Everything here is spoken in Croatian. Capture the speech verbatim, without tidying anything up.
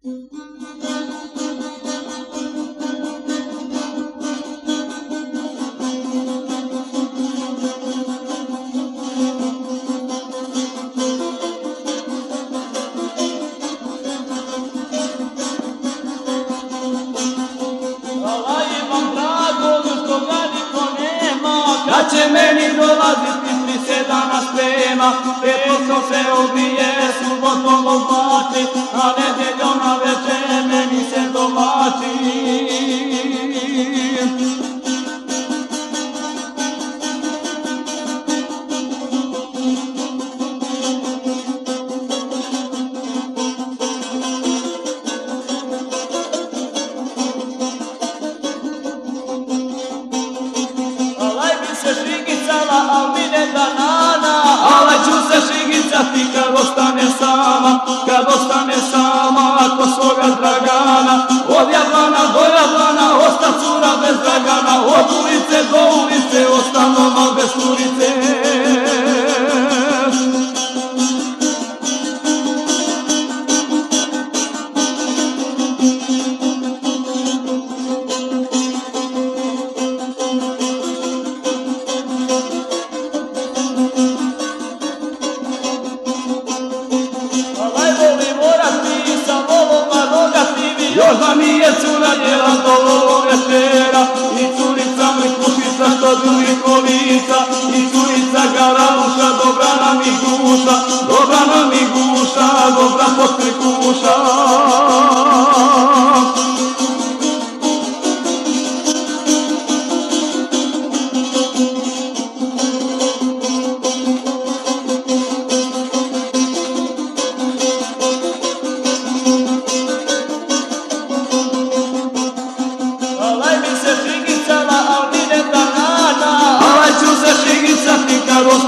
Kad će meni dolaziti tri se dana sprema, petkom se obije, subotom oblači, a nedeljom na večer meni se domaći. Al mi ne da nana, ale ću se šigicati kad ostane sama, kad ostane sama kod svoga Dragana. Od Jablana do Jablana osta cura bez Dragana, od ulice do ulice ostanova bez curice. Još da mi je cura jela do večera, i curica mlikušica što drugih kolica, i curica garaluša, dobra nam i guša, dobra nam i guša, dobra potkrikuša. Kad